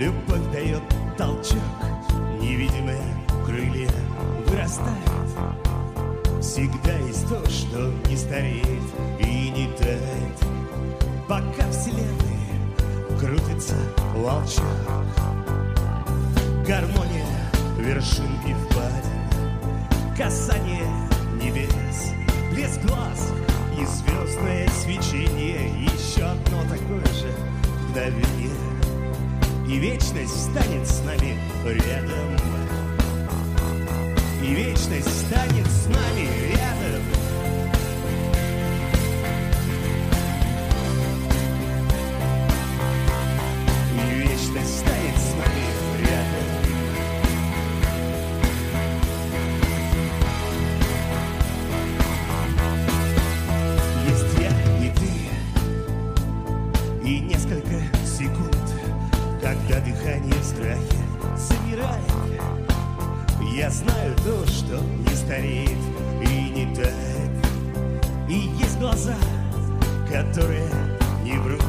Любовь дает толчок, невидимые крылья вырастают. Всегда есть то, что не стареет и не тает. Пока вселенной крутится волчок, гармония вершин и впадин, касание небес, блеск глаз и звездное свечение. Еще одно такое же мгновение, и вечность станет с нами рядом. И вечность станет с нами рядом. И вечность станет с нами рядом. Есть я и ты, и несколько секунд, когда дыхание в страхе замирает. Я знаю то, что не стареет и не тает. И есть глаза, которые не врут.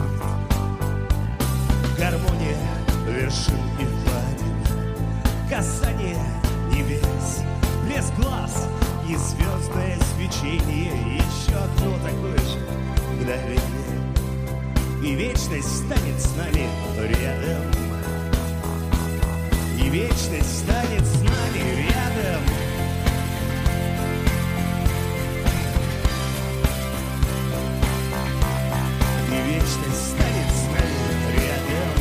Гармония вершин и впадин, касание небес, блеск глаз и звездное свечение. Еще одно такое же мгновение, и вечность станет с нами рядом. И вечность станет с нами рядом. И вечность станет с нами рядом.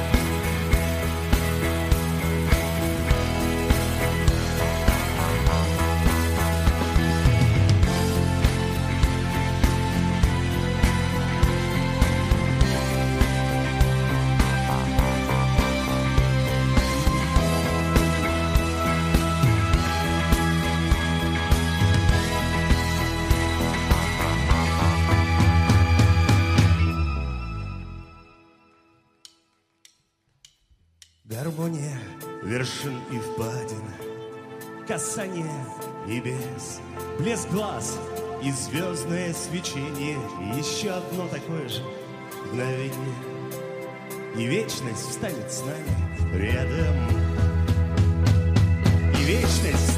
Гармония вершин и впадин, касание небес, блеск глаз и звездное свечение. Еще одно такое же мгновение, и вечность встанет с нами рядом. И вечность